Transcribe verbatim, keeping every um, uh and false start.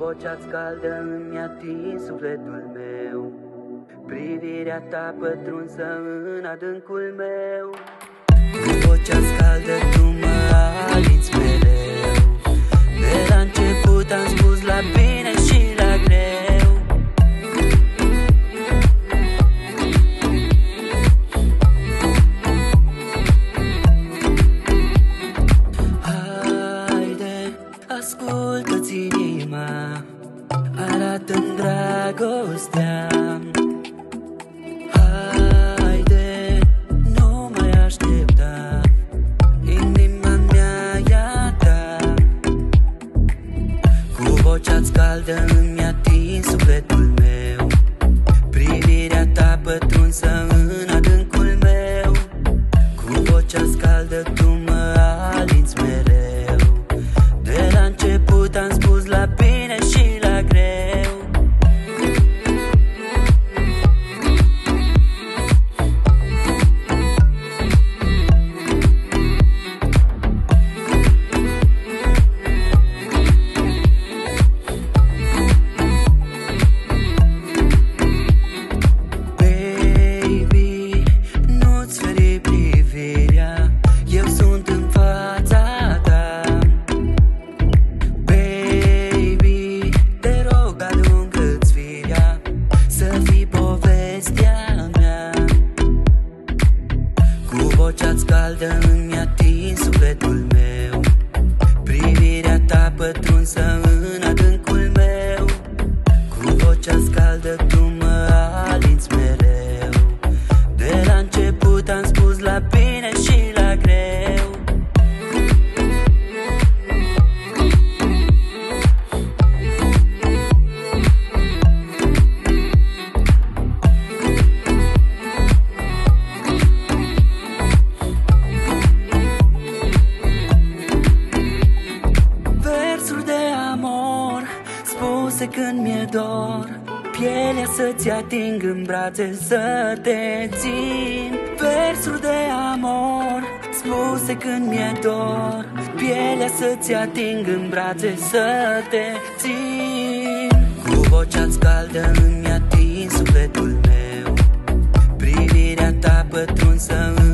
vocea-ți caldă îmi atins sufletul meu, privirea ta pătrunsă în adâncul meu. Cu vocea-ți caldă tu mă alinți mereu, de la început am spus la bine și la greu. Haide, ascultă-ți inima, arată-mi dragostea. Haide, nu mai aștepta, inima mea e a ta. Cu vocea-ți caldă îmi atins sufletul meu, privirea ta pătrunsă în adâncul meu. Cu vocea-ți caldă tu mă alinți mereu, de la început am spus la bine și la greu. Baby, nu-ți feri privirea, eu sunt în fața ta. Baby, te rog alungă-ți firea, să fii povestea mea. Cu vocea-ți caldă îmi atins sufletul meu, privirea ta pătrunsă în adâncul meu. Cu vocea-ți caldă tu mă alinți mereu, de la început am spus la bine și la greu. Versuri de amor spuse când mi-e dor, pielea să-ți ating în brațe să te țin. Versuri de amor spuse când mi-e dor, pielea să-ți ating în brațe să te țin. Cu vocea-ți caldă îmi atins sufletul meu, privirea ta pătrunsă în